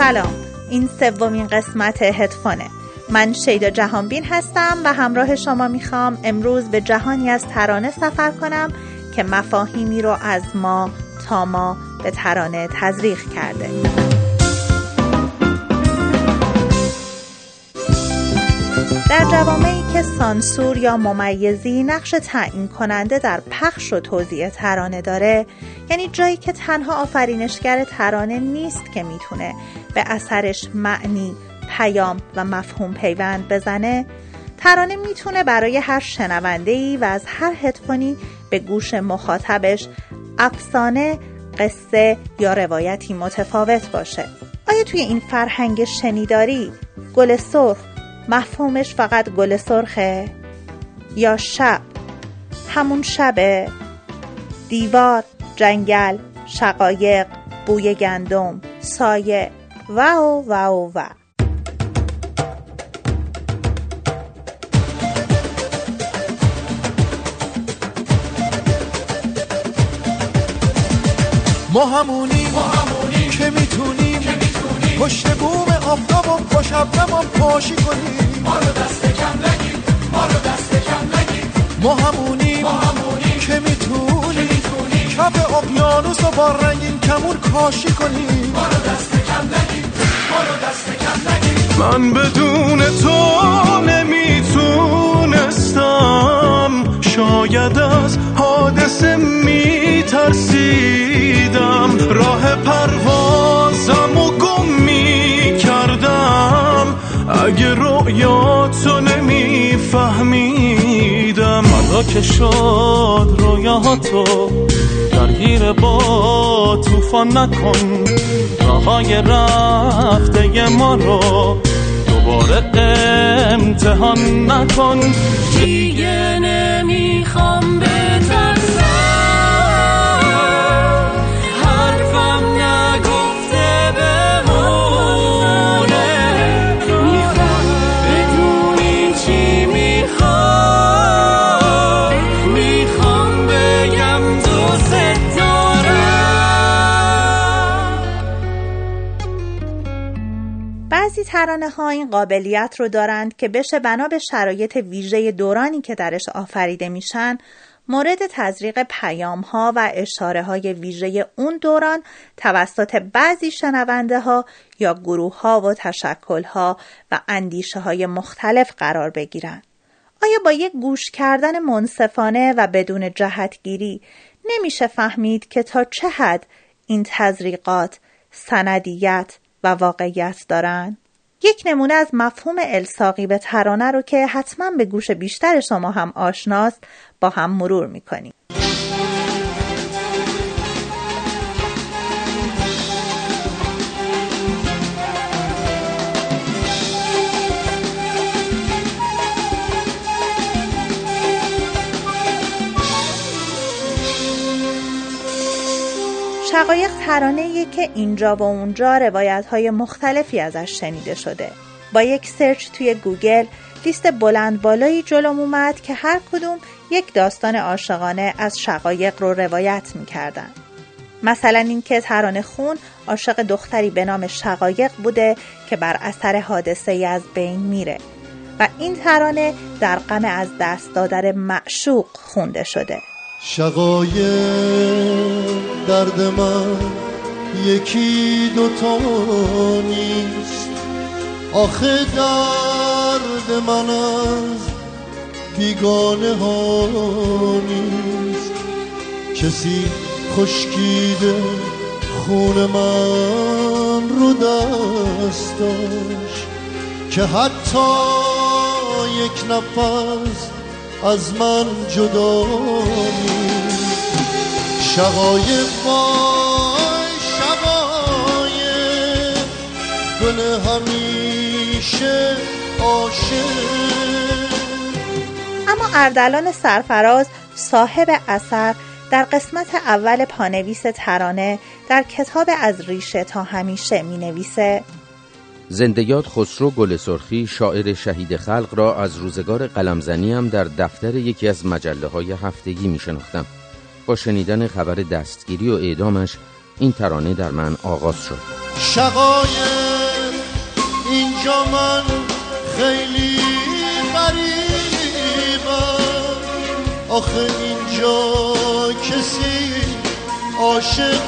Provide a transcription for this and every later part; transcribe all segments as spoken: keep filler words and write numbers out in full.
سلام، این سومین قسمت هدفونه. من شیدا جهانبین هستم و همراه شما میخوام امروز به جهانی از ترانه سفر کنم که مفاهیمی رو از ما تا ما به ترانه تزریق کرده. در جوامعی که سانسور یا ممیزی نقش تعیین کننده در پخش و توزیع ترانه داره، یعنی جایی که تنها آفرینشگر ترانه نیست که میتونه به اثرش معنی، پیام و مفهوم پیوند بزنه، ترانه میتونه برای هر شنونده‌ای و از هر هدفونی به گوش مخاطبش افسانه، قصه یا روایتی متفاوت باشه. آیا توی این فرهنگ شنیداری گل سرخ مفهومش فقط گل سرخه؟ یا شب همون شبه؟ دیوار، جنگل، شقایق، بوی گندم، سایه و و و و ما همونیم که میتونیم پشت بوم آفتاب و با شبنم پاشی کنیم. ما رو دست کم نگیر، ما رو دست کم نگیر. ما همونیم که میتونیم کف اقیانوس و با رنگین کمون کاشی کنیم. ما رو دست کم نگیر، ما رو دست کم نگیر. من بدون تو نمیتونستم، شاید از حادثه میترسیدم، راه پروازم و گم میکردم اگه رویاتو نمیفهمیدم. حالا که شد رویاتو درگیر با توفان نکن، راهای رفته ما رو دوباره امتحان نکن. دیگه نمیخوام بترسم، حرفم نگفته بمونه. میخوام بدونی چی میخوام، میخوام بگم دوست دارم. بعضی ترانه ها این قابلیت رو دارند که بشه بنا به شرایط ویژه دورانی که درش آفریده میشن مورد تزریق پیام ها و اشاره های ویژه اون دوران توسط بعضی شنونده ها یا گروه ها و تشکل ها و اندیشه های مختلف قرار بگیرن. آیا با یک گوش کردن منصفانه و بدون جهتگیری نمیشه فهمید که تا چه حد این تزریقات سندیت و واقعیت دارن؟ یک نمونه از مفهوم الصاقی به ترانه رو که حتما به گوش بیشتر شما هم آشناست با هم مرور میکنیم. شقایق ترانه‌ایه که اینجا و اونجا روایت‌های مختلفی ازش شنیده شده. با یک سرچ توی گوگل لیست بلند بالایی جلوم اومد که هر کدوم یک داستان عاشقانه از شقایق رو روایت می‌کردن. مثلا این که ترانه خون عاشق دختری به نام شقایق بوده که بر اثر حادثه‌ای از بین میره و این ترانه در غم از دست دادن معشوق خونده شده. شقایق درد من یکی دوتا نیست، آخه درد من از بیگانه ها نیست. کسی خشکیده خون من رو دست داشت که حتی یک نفس از من جدا نیست. شقایق وای شقایق گل همیشه عاشق. اما اردلان سرفراز صاحب اثر در قسمت اول پانویس ترانه در کتاب از ریشه تا همیشه می نویسه: زندۀاد خسرو گل سرخی شاعر شهید خلق را از روزگار قلمزنیم در دفتر یکی از مجله‌های هفتگی می‌شناختم. با شنیدن خبر دستگیری و اعدامش این ترانه در من آغاز شد. شقایق اینجا من خیلی غریبم، آخه اینجا کسی عاشق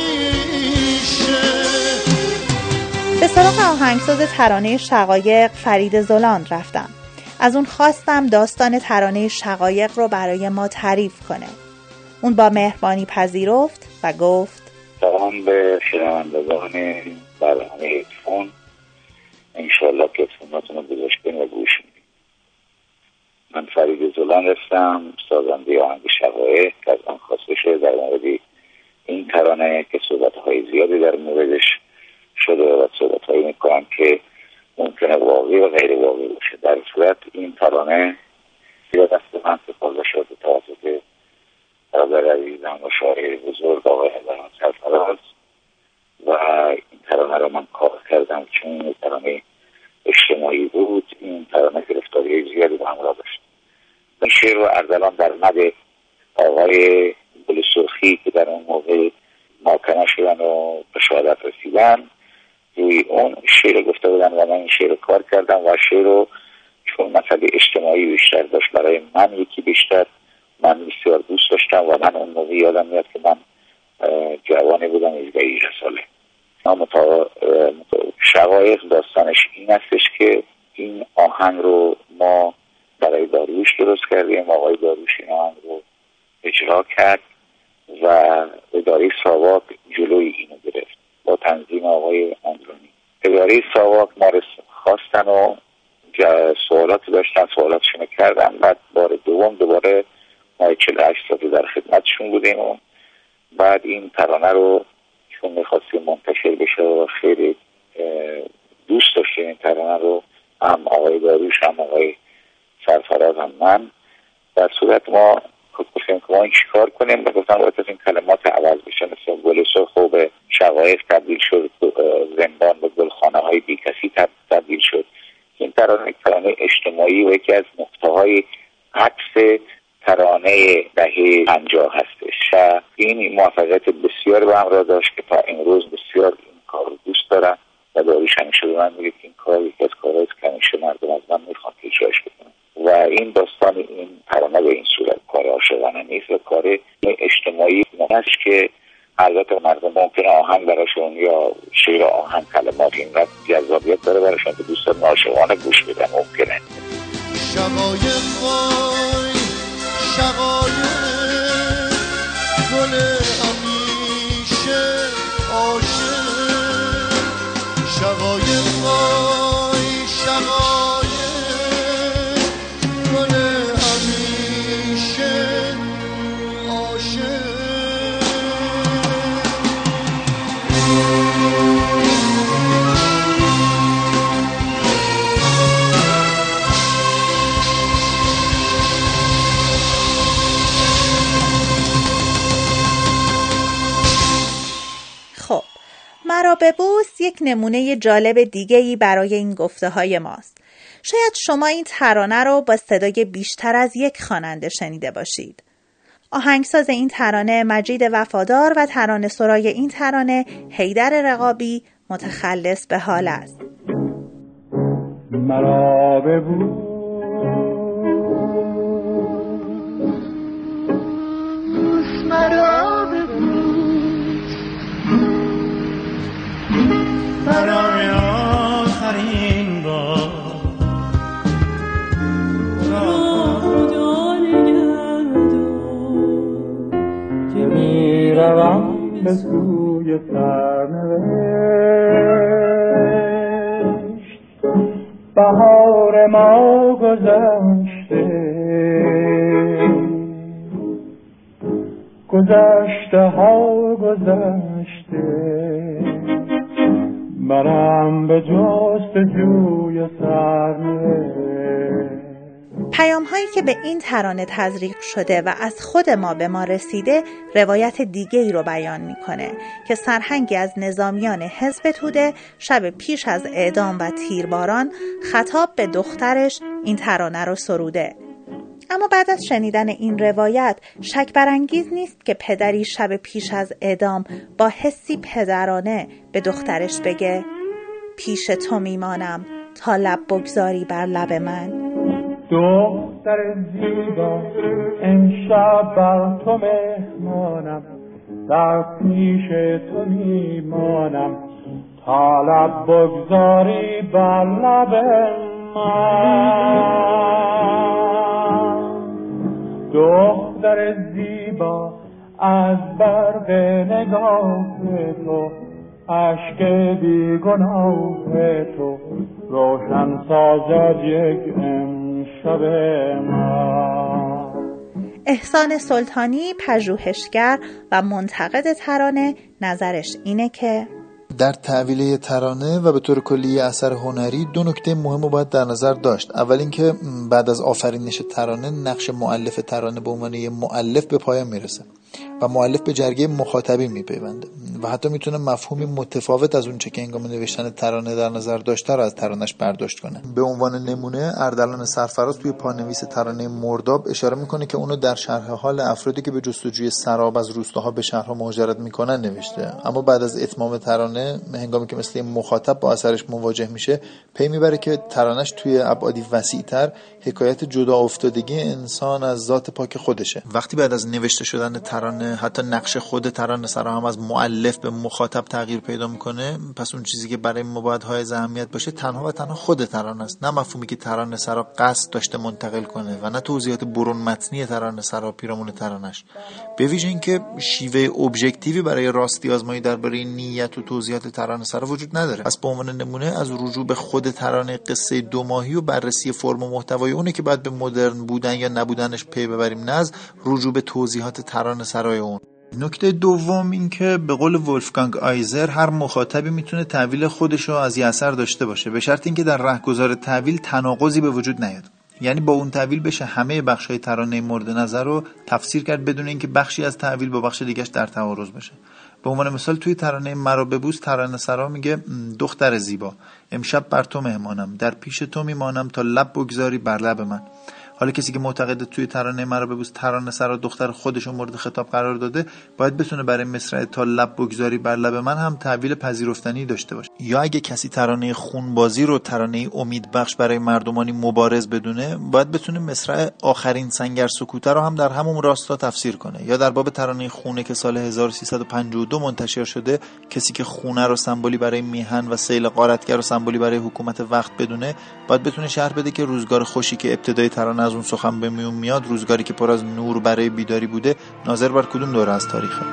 نمیشه. به سراغ آهنگساز ترانه شقایق فرید زلاند رفتم. از اون خواستم داستان ترانه شقایق رو برای ما تعریف کنه. اون با مهربانی پذیرفت و گفت سلام به شنوندگان برنامه هیدفون، انشالله که هیدفوناتون رو گذاشتین و گوش میدین. من فرید زلاند هستم، سازنده آهنگ شقایق که از من خواسته شده در مورد این ترانه که صحبت‌های زیادی در موردش شده و صحبت‌هایی میکنم که ممکنه واقعی و غیر واقعی باشه. در صورت این ترانه زیاد دست من سپرده شده توسط برادر عزیزم و شاعر بزرگ آقای حضرت سرفراز و این ترانه رو من کار کردم چون ترانه اجتماعی بود. این ترانه گرفتاری زیادی به همراه داشت. این شعر رو اردلان در مد آقای گل سرخی که در اون موقع محاکمه شدن و به شهادت رسیدن روی اون شعر گفته بودن و من این شعر رو کار کردم و شعر رو چون مسئله اجتماعی بیشتر داشت برای من یکی بیشتر من بسیار دوست داشتم و من اون موقع یادم میاد که من جوانی بودم هجده ساله. متا... شقایق داستانش این هستش که این آهنگ رو ما برای داریوش درست کردیم. آقای داریوش این آهنگ رو اجرا کرد و اداره ساواک جلوی اینو گرفت با تنظیم آقای اندرونی. اداره ساواک ما رو خواستن و سوالاتی داشتن، سوالاتشون کردن. بعد بار دوم دوباره ما چهل و هشت ساعت در خدمتشون بودیم و بعد این ترانه رو چون میخواستیم منتشر بشه و خیلی دوست داشتیم این ترانه رو، هم آقای داریوش هم آقای سرفراز هم من، در صورت ما گفتیم که ما این چیکار کنیم و گفتم باید از این کلمات عوض بشه. مثل گل سرخ و به شقایق تبدیل شد، زندان به گلخانه های بی کسی تبدیل شد. این ترانه یک ترانه اجتماعی و یکی از نقطه‌های عکس ترانه دهه پنجاه هستش و این موفقیت بسیار به همراه داشت که تا امروز بسیار این کار رو دوست دارم و داریوش همیشه به من میگه که این کار یکی از کارهایی که همیشه مردم از من میخوان که اجراش بکنم و این داستان این ترانه به این صورت کار عاشقانه نیست و کار اجتماعی هست که البته مردم ممکنه آهنگ براشون یا شعر آهنگ کلمات اینقدر جذابیت داره براشون که دوستان عاشقانه گوش بدن ممکنه. شقایق وای شقایق گل همیشه عاشق، شقایق وای شقایق گل همیشه عاشق. مرا ببوس یک نمونه جالب دیگه‌ای برای این گفته‌های ماست. شاید شما این ترانه رو با صدای بیشتر از یک خواننده شنیده باشید. آهنگساز این ترانه مجید وفادار و ترانه سرای این ترانه حیدر رقابی متخلص به حال است. مرا ببوس مرا ببوس برای آخرین بار راه رو نگردم که میروم به سوی سرنوشت. بهار ما گذشته گذشته ها گذشته برم به جستجوی سرنوشت. پیام هایی که به این ترانه تزریق شده و از خود ما به ما رسیده روایت دیگه ای رو بیان میکنه که سرهنگی از نظامیان حزب توده شب پیش از اعدام و تیرباران خطاب به دخترش این ترانه رو سروده. اما بعد از شنیدن این روایت شک برانگیز نیست که پدری شب پیش از اعدام با حسی پدرانه به دخترش بگه پیش تو میمانم تا لب بگذاری بر لب من. دختر زیبا امشب بر تو مهمانم، در پیش تو میمانم تا لب بگذاری بر لب من. دختر زیبا از برق نگاه تو، اشک بیگناه تو روشن سازد یک امشب من. احسان سلطانی، پژوهشگر و منتقد ترانه، نظرش اینه که در تعویله ترانه و به طور کلی اثر هنری دو نکته مهم رو باید در نظر داشت. اول اینکه بعد از آفرینش ترانه نقش مؤلف ترانه به عنوان یه مؤلف به پایان میرسه و مؤلف به جرگه مخاطبین میپیونده و حتی میتونه مفهومی متفاوت از اون چه که هنگام نوشتن ترانه در نظر داشته رو از ترانش برداشت کنه. به عنوان نمونه اردلان سرفراز توی پانویس ترانه مرداب اشاره میکنه که اونو در شرح حال افرادی که به جستجوی سراب از روستاها به شهرها مهاجرت میکنن نوشته، اما بعد از اتمام ترانه هنگامی که مثل مخاطب با اثرش مواجه میشه پی میبره که ترانش توی ابعادی وسیع‌تر حکایت جدا افتادگی انسان از ذات پاک خودشه. وقتی بعد از نوشته شدن ترانه حتی نقش خود ترانه سرا هم از مؤلف به مخاطب تغییر پیدا میکنه، پس اون چیزی که برای ما باید های اهمیت باشه تنها و تنها خود ترانه است، نه مفهومی که ترانه سرا قصد داشته منتقل کنه و نه توضیحات برون متنی ترانه سرا پیرامون ترانش. به ویژه اینکه شیوه ابژکتیوی برای راستی آزمایی درباره نیت و توضیحات ترانه سرا وجود نداره. پس به عنوان نمونه از رجوع به خود ترانه قصه دو ماهی و بررسی فرم و محتوای اونه که بعد به مدرن بودن یا نبودنش پی ببریم، نه از رجوع به توضیحات ترانه سرای اون. نکته دوم این که به قول ولفگانگ آیزر هر مخاطبی میتونه تعویل خودشو از یه اثر داشته باشه به شرط اینکه در رهگذار تعویل تناقضی به وجود نیاد. یعنی با اون تعویل بشه همه بخشای ترانه مورد نظر رو تفسیر کرد بدون اینکه بخشی از تعویل با بخش دیگه‌اش در تعارض باشه. به عنوان مثال توی ترانه مرا ببوس ترانه سرا میگه دختر زیبا امشب بر تو مهمانم، در پیش تو میمانم تا لب بگذاری بر لب من. حالا کسی که معتقد توی ترانه مرا ببوس ترانه سرا دختر خودش رو مورد خطاب قرار داده، باید بتونه برای مصرع تا لب بگذاری بر لب من هم تعبیر پذیرفتنی داشته باشه. یا اگه کسی ترانه خونبازی رو ترانه امید بخش برای مردمانی مبارز بدونه، باید بتونه مصرع آخرین سنگر سکوته رو هم در همون راستا تفسیر کنه. یا در باب ترانه خونه که سال هزار و سیصد و پنجاه و دو منتشر شده، کسی که خونه رو سمبولی برای میهن و سیل غارتگر رو سمبولی برای حکومت وقت بدونه، باید بتونه شرح بده که روزگار خوشی که ابتدای ترانه از اون سخن به میون میاد، روزگاری که پر از نور برای بیداری بوده، ناظر بر کدوم دوره از تاریخه.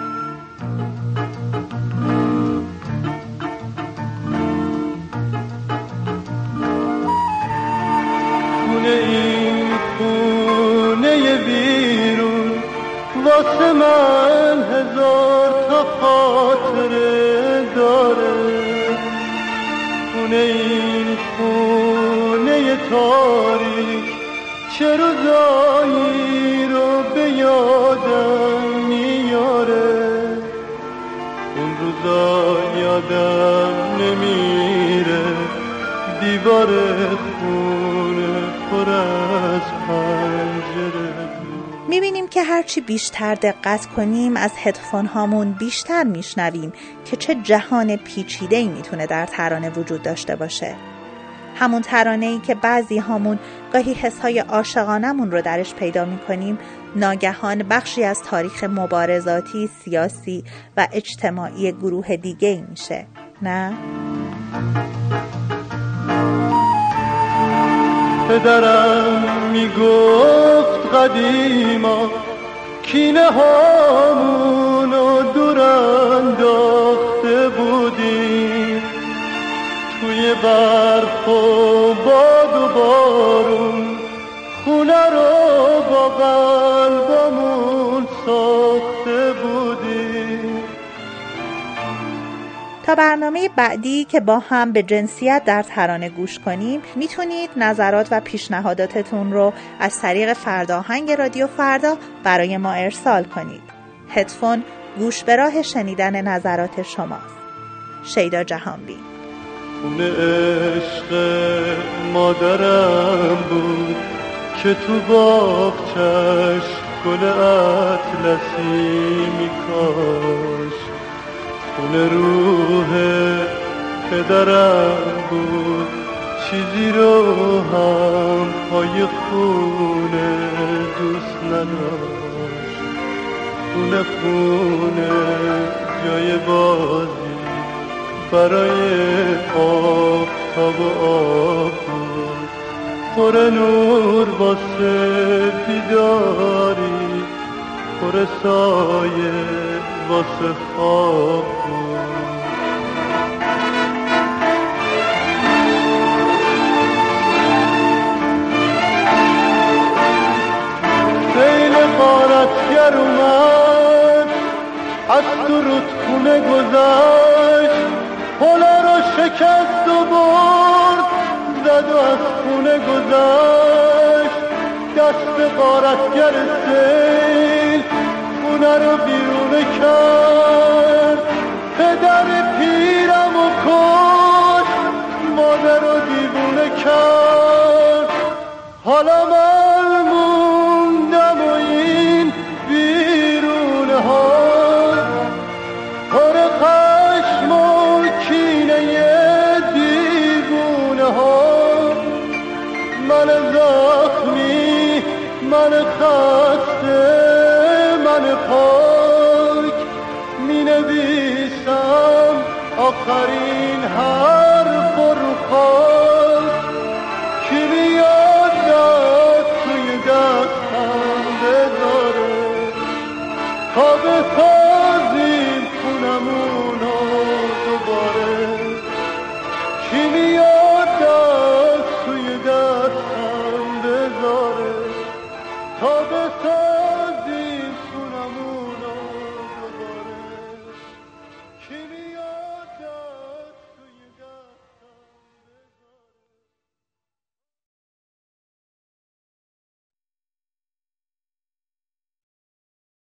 خونه این خونه بیرون واسه من هزار تا خاطره داره، خونه این خونه تاریک چه روزایی رو به یادم میاره، اون روزا یادم نمیره، دیوار خونه پر از پنجره. میبینیم که هرچی بیشتر دقت کنیم از هدفون هامون بیشتر میشنویم که چه جهان پیچیده‌ای میتونه در ترانه وجود داشته باشه. همون ترانه‌ای که بعضی هامون گاهی حسهای عاشقانمون رو درش پیدا می‌کنیم، ناگهان بخشی از تاریخ مبارزاتی، سیاسی و اجتماعی گروه دیگه‌ای میشه، نه؟ پدرم میگفت قدیما کینه هامونو دور انداخته بودیم، توی برف و باد و بارون خونه رو با قلبمون ساخته بودیم. تا برنامه بعدی که با هم به جنسیت در ترانه گوش کنیم، میتونید نظرات و پیشنهاداتتون رو از طریق فرداهنگ رادیو فردا برای ما ارسال کنید. هدفون گوش به راه شنیدن نظرات شماست. شیدا جهانبین. خونه عشق مادرم بود که تو باغچش گل اطلسی میکاش، خونه روح پدرم بود چیزی رو هم پای خونه دوست نداشت، خونه خونه جای بازی برای آفتاب و آب بود، پر نور واسه بیداری، پر سایه واسه خواب بود. سیل غارتگر اومد از تو رودخونه گذشت، پله رو شکست و برد زد و از خونه گذشت. دست غارتگر سیل خونه رو بیرونه کرد، پدر پیرم و کشت، مادر رو دیوونه کرد. حالا من موندم و این بیرونه ها پر خشم و کینه دیوونه ها. من زخمی، من خسته، من پاک، می نویسم آخرین حرف رو خاک.